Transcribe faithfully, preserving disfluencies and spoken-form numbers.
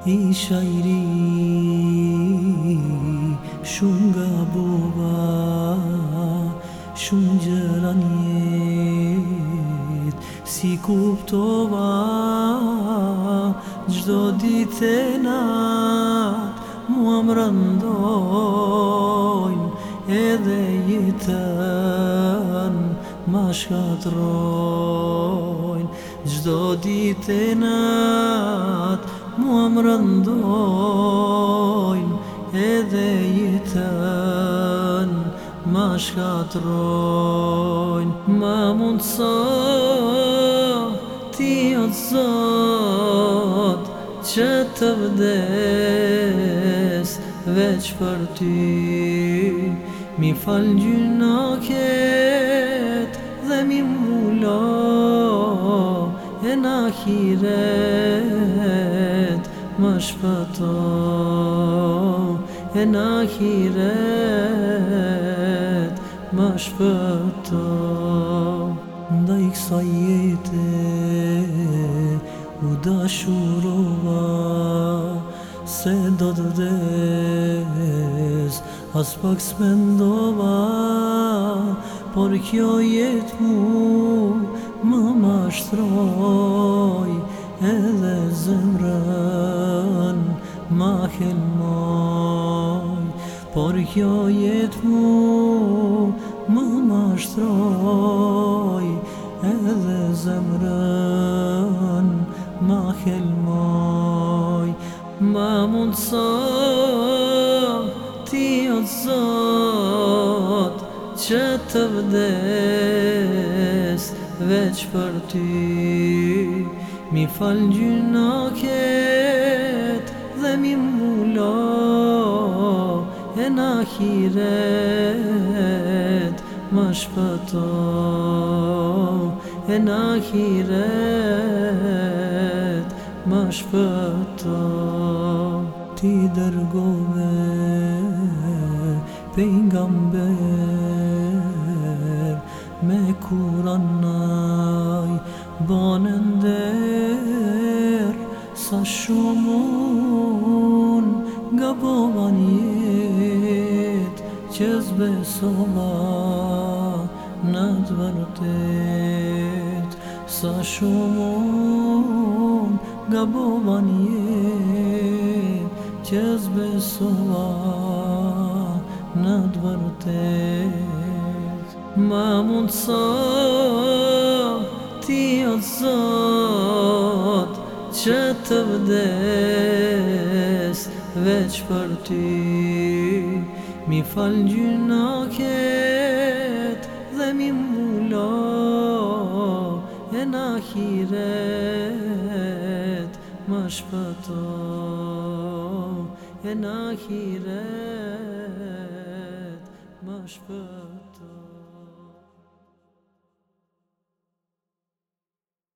Isha I ri shumë gabova, shumë gjëra njet si kuptova. Gjdo ditë e nat mua m'rëndojnë, edhe jetën ma shkatrojnë. Gjdo ditë e nat mua m'rëndojnë, edhe jetën ma shkatrojnë. Ma mund sa ti o Zot që të vdes veç për ty, mi fal gjunaket dhe mi mbulo e në ahiret më shpëto, e në ahiret më shpëto. Ndaj kësaj jete u dashurova, se do të vdes as pak s'mendova. Por kjo jetë mu më mashtroj, edhe zemrën ma helmoj. Por kjo jetë mu më mashtroj, edhe zemrën ma helmoj. Ma mund sa ti o Zot që të vdes veç për ty, mi fal gjunaket dhe mi mbulo e në ahiret më shpëto, e në ahiret më shpëto. Ti dërgove pejgamber me Kur'an naj bane nder, sa shumun gabova njet që zbesova në të vërtet. Sa shumun gabova njet që zbesova në të vërtet. Ma mund sa ti o Zot që të vdes veç për ty, mi fal gjunaket dhe mi mbulo e në ahiret më shpëto, e në ahiret